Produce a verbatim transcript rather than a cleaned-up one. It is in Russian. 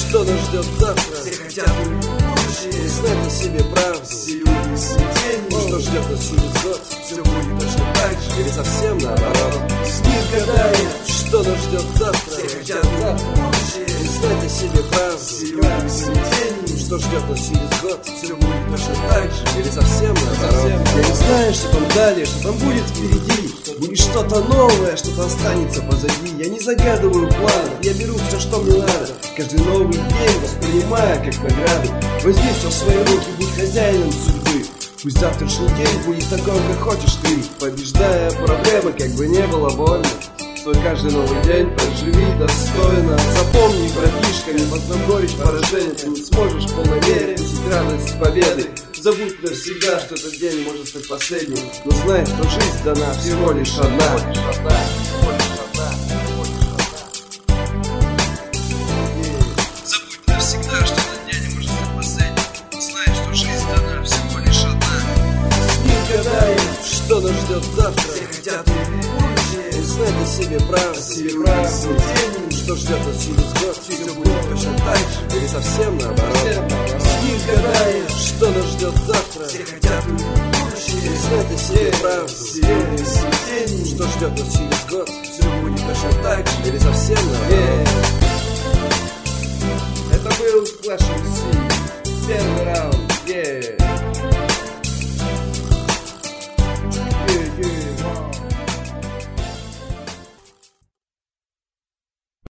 что нас ждет завтра. Все хотят будущее, знать о себе правду. все люди с тенью, Что ждет нас через год, все будет точно так же. или совсем наоборот. С них гадает, Что нас ждет завтра. все хотят будущее, Знать о себе правду. все люди с тенью, Что ждет нас через год, все будет точно так же. или совсем наоборот. Я не знаю, что там далее, что там будет впереди. Будет что-то новое, что-то останется позади. Я не загадываю планов, я беру все, что мне надо. Каждый новый день воспринимая как награду. Возьми все в свои руки, будь хозяином судьбы. Пусть завтрашний день будет такой, как хочешь ты. Побеждая проблемы, как бы не было больно. Свой каждый новый день проживи достойно. Запомни, братишка, не познав горечь поражения. Ты не сможешь в полной мере вкусить радость победы. Забудь навсегда, что этот день может стать последним. Но знай, что жизнь дана всего лишь одна. Забудь навсегда, что этот день может стать последним. Знай, что жизнь дана всего лишь одна. Не гадает, Что нас ждет завтра? все хотят будущее, Знать о себе правду. все люди с тенью, Что ждет нас через год, все будет точно так же. или совсем наоборот. С них гадает, Что нас ждет завтра? все хотят будущее, Знать о себе правду. все люди с тенью, Что ждет нас через год, все будет точно так же. или совсем наоборот. Это был Clash эм си, первый раунд.